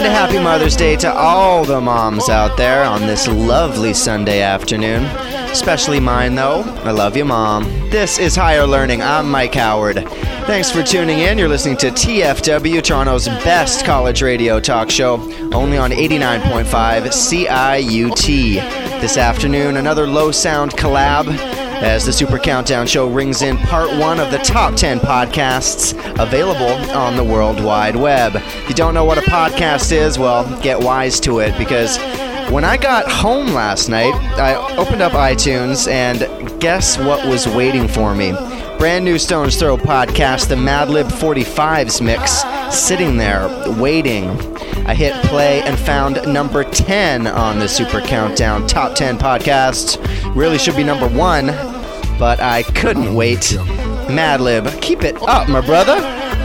And a happy Mother's Day to all the moms out there on this lovely Sunday afternoon. Especially mine, though. I love you, Mom. This is Higher Learning. I'm Mike Howard. Thanks for tuning in. You're listening to TFW, Toronto's best college radio talk show, only on 89.5 CIUT. This afternoon, another low sound collab as the Super Countdown Show rings in part one of the top 10 podcasts available on the World Wide Web. If you don't know what a podcast is, well, get wise to it, because when I got home last night, I opened up iTunes, and guess what was waiting for me? Brand new Stones Throw podcast, the Madlib 45s mix, sitting there, waiting. I hit play and found number 10 on the Super Countdown Top 10 podcasts. Really should be number 1, but I couldn't wait. Madlib, keep it up, my brother.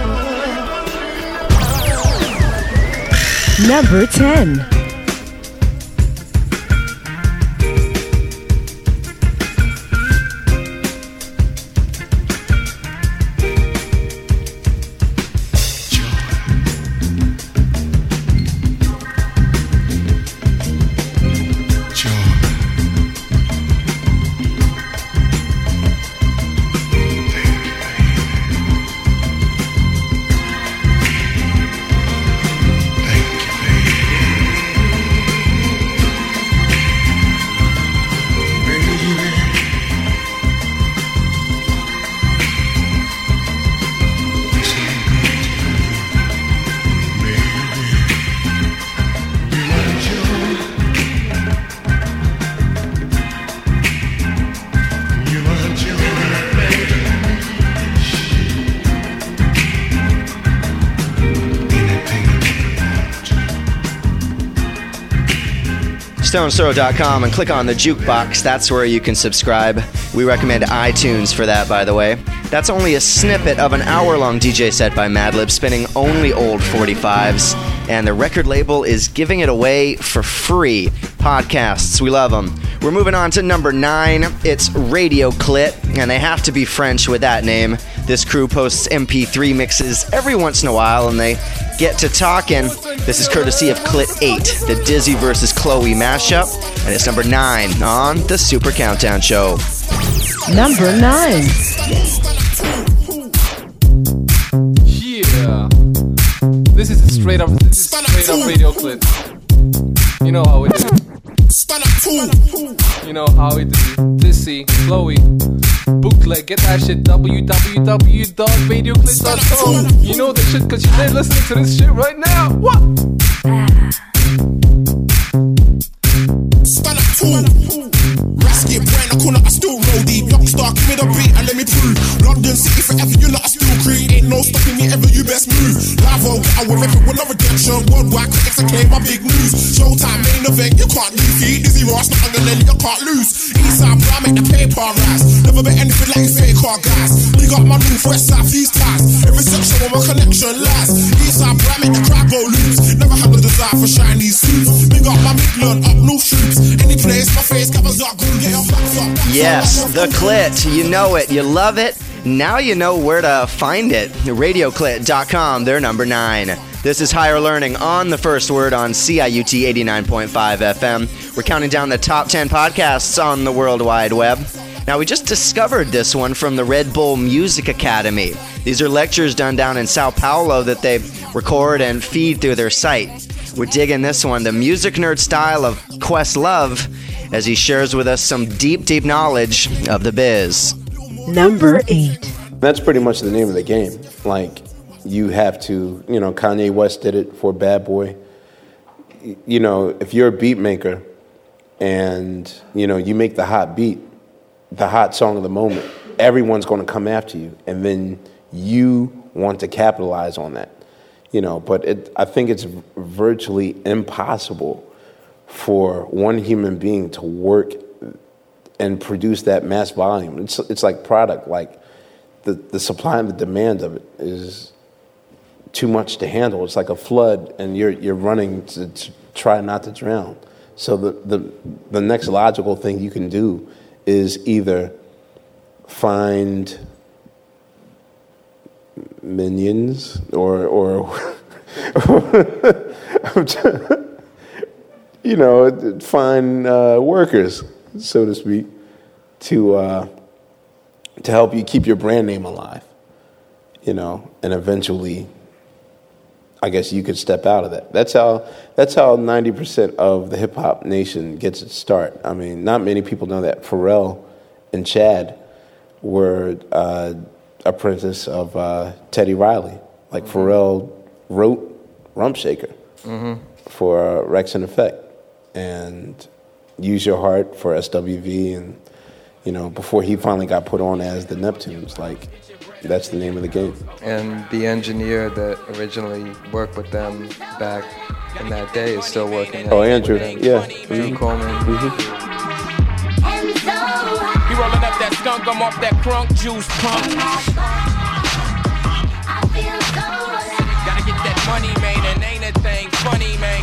Number 10. StonesThrow.com and click on the jukebox. That's where you can subscribe. We recommend iTunes for that, by the way. That's only a snippet of an hour-long DJ set by Madlib, spinning only old 45s, and the record label is giving it away for free. Podcasts, we love them. We're moving on to number 9. It's Radio Clit, and they have to be French with that name. This crew posts MP3 mixes every once in a while, and they get to talking. This is courtesy of Clit 8, the Dizzy vs. Chloe mashup, and it's number 9 on the Super Countdown Show. Number 9. Yeah. This is straight up Radio Clit. You know how we do. You know how we do. Dizzy, Chloe, bootleg, get that shit, www.radioclit.com. You know this shit cause you're listening to this shit right now. What? Rasky brain, I corner, I still roll deep. Youngstar, give me the beat and let me prove. London City forever, you lot, I still create. Ain't no stopping me ever, you best move. Live on, get out with it with no redemption. Worldwide, critics, I claim my big news. Showtime, main event, you can't lose. Feet, Dizzy Ross, not under Lenny, you can't lose. Eastside, bro, I make the paper rise. Never bet anything like fake car guys. Big up my move, west side, east ties. Every section where my collection lies. Eastside, bro, I make the crowd go loose. Never had the desire for shiny suits. Big up my Midland, up North troops. Any place, my face covers up, good, get your backs up. Yes, the Clit. You know it. You love it. Now you know where to find it. RadioClit.com. They're number 9. This is Higher Learning on the First Word on CIUT 89.5 FM. We're counting down the top 10 podcasts on the World Wide Web. Now, we just discovered this one from the Red Bull Music Academy. These are lectures done down in Sao Paulo that they record and feed through their site. We're digging this one, the music nerd style of Questlove, as he shares with us some deep, deep knowledge of the biz. Number 8. That's pretty much the name of the game. Like, you have to, Kanye West did it for Bad Boy. If you're a beat maker and, you make the hot beat, the hot song of the moment, everyone's going to come after you. And then you want to capitalize on that. But I think it's virtually impossible for one human being to work and produce that mass volume. It's like product, like the supply and the demand of it is too much to handle. It's like a flood, and you're running to try not to drown. So the next logical thing you can do is either find minions or find workers, so to speak, to help you keep your brand name alive, and eventually, I guess you could step out of that. That's how 90% of the hip hop nation gets its start. I mean, not many people know that Pharrell and Chad were apprentice of Teddy Riley. Like Pharrell wrote Rump Shaker for Rex and Effect, and Use Your Heart for SWV, and before he finally got put on as the Neptunes, like that's the name of the game. And the engineer that originally worked with them back in that day is still working. Oh, Andrew, yeah. Drew Coleman. He rolling up that skunk, I'm off that crunk juice pump. Gotta get that money, man, and ain't a thing funny, man.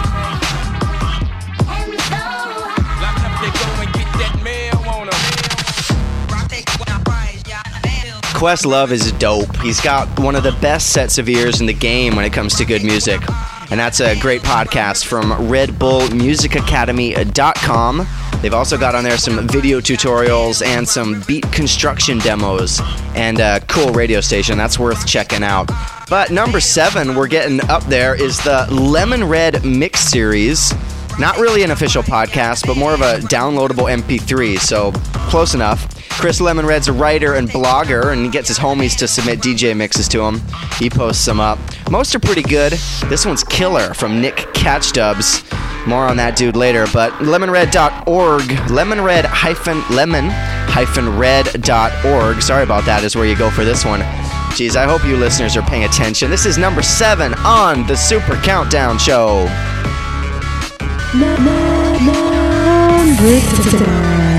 Lock up, they go and get that mail on them. Questlove is dope. He's got one of the best sets of ears in the game when it comes to good music. And that's a great podcast from RedBullMusicAcademy.com. They've also got on there some video tutorials and some beat construction demos, and a cool radio station. That's worth checking out. But number 7, we're getting up there, is the Lemon Red Mix Series. Not really an official podcast, but more of a downloadable MP3, so close enough. Chris Lemon Red's a writer and blogger, and he gets his homies to submit DJ mixes to him. He posts them up. Most are pretty good. This one's killer from Nick Catchdubs. More on that dude later, but lemonred.org, lemon-red.org, sorry about that, is where you go for this one. Jeez, I hope you listeners are paying attention. This is number 7 on the Super Countdown Show. Number 7.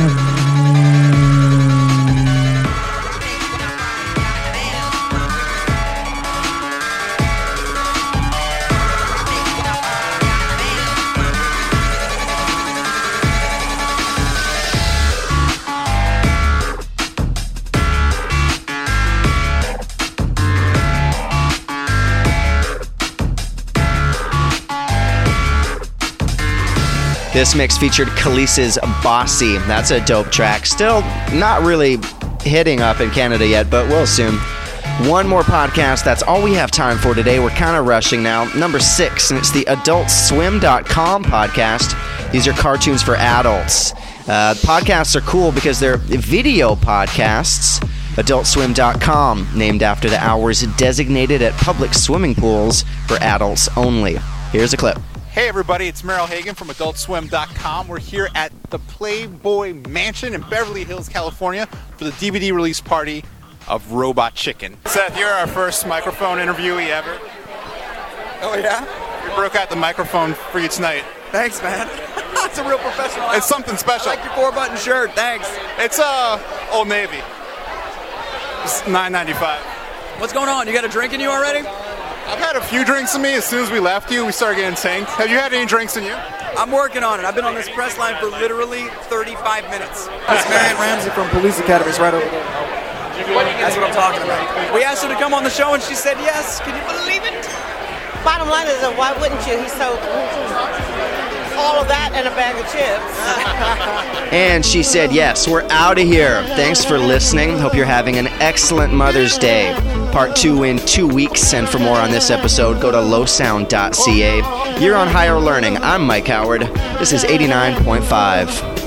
This mix featured Khalees's Bossy. That's a dope track. Still not really hitting up in Canada yet, but we'll soon. One more podcast. That's all we have time for today. We're kind of rushing now. Number 6, and it's the AdultSwim.com podcast. These are cartoons for adults. Podcasts are cool because they're video podcasts. AdultSwim.com, named after the hours designated at public swimming pools for adults only. Here's a clip. Hey everybody, it's Merrill Hagan from AdultSwim.com. We're here at the Playboy Mansion in Beverly Hills, California for the DVD release party of Robot Chicken. Seth, you're our first microphone interviewee ever. Oh yeah? We broke out the microphone for you tonight. Thanks, man. It's a real professional. It's something special. I like your 4-button shirt, thanks. It's Old Navy. It's $9.95. What's going on? You got a drink in you already? I've had a few drinks in me. As soon as we left you, we started getting tanked. Have you had any drinks in you? I'm working on it. I've been on this press line for literally 35 minutes. That's Marion Ramsey from Police Academy. It's right over there. That's what I'm talking about. We asked her to come on the show and she said yes. Can you believe it? Bottom line is, why wouldn't you? He sold all of that and a bag of chips. And she said yes. We're out of here. Thanks for listening. Hope you're having an excellent Mother's Day. Part 2 in 2 weeks. And for more on this episode, go to lowsound.ca. You're on Higher Learning. I'm Mike Howard. This is 89.5.